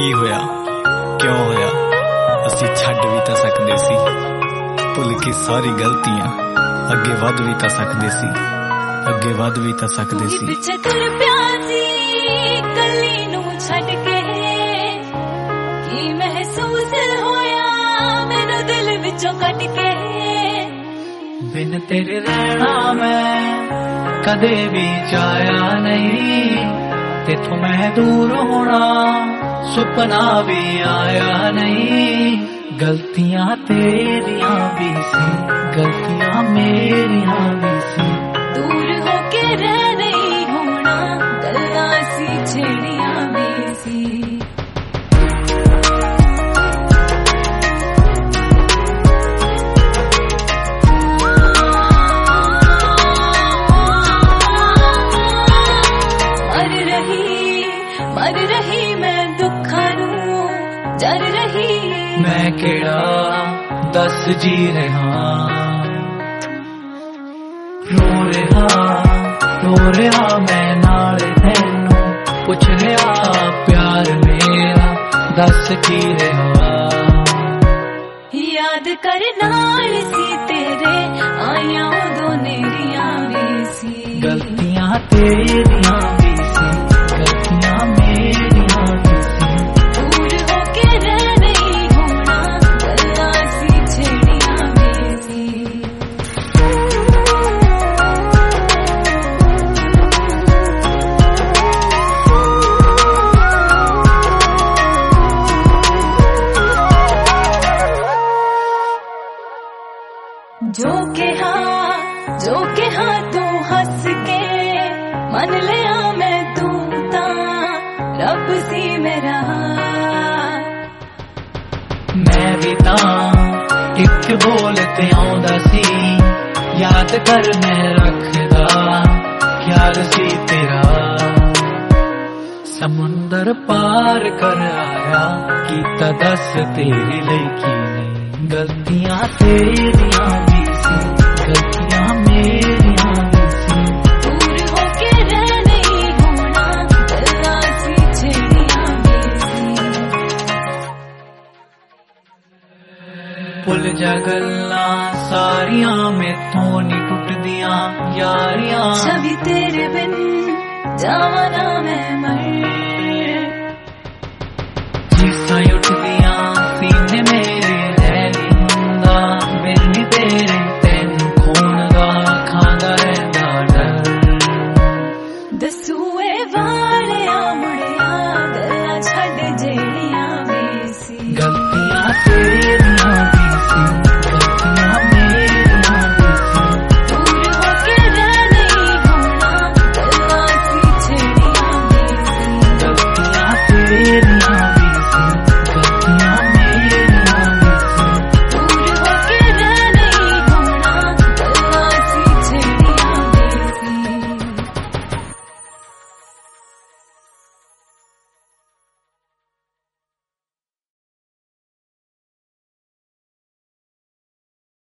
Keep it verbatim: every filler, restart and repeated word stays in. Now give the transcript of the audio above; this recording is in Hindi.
की होया क्यों होया असी छड्ड भी तां सकदे सी, भुल के सारी गलतियां अगे वध भी तां सकदे सी, अगे वध भी तां सकदे सी। पिछे तुर प्यासी कली नू छड्ड के की महसूस होया मैनू दिल विचों कट के। बिन तेरे रहना मैं कदे भी चाया नहीं, तेथों मैं दूर होना सुपना भी आया नहीं। गलतियां तेरियां भी सी, गलतियां मेरियां भी सी। दूर होके रह नहीं होना गल्लां सी छेड़ियां भी सी। मर रही मैं दुखा नू जर रही, मैं केड़ा दस जी रहा। रो रहा रो रहा मैं नाल तैनू पुछ रहा प्यार मेरा दस की रहा। याद कर नाल सी तेरे आया उदों नेरियां भी सी। गलतियां तेरियां भी सी, गलतियां मेरियां भी सी। दूर होके रह नहीं होना गल्लां सी छेड़ियां भी सी। जो कहा जो कहा तू हंस के मन लिया मैं तू रब सी मेरा। मैं भी तां एक बोलते आउंदा सी, याद कर मैं रखदा ख्याल सी तेरा। समुंदर पार कर आया कीता दस तेरे लई की नहीं। गलतियां तेरियां भी सी, गलतियां मेरियां भी सी। दूर होके रह नहीं होना गल्लां सी छेड़ियां भी सी। भुल जा गल्लां सारियां मैथों नी टुटदियां यारियां। छवि तेरे बिन जावां ना मैं मर, चीसां उठदियां सीने मेरे है नी हुंदा बिन नी तेरे तैनू खोण दा खांदा रहिंदा डर। दसूए वा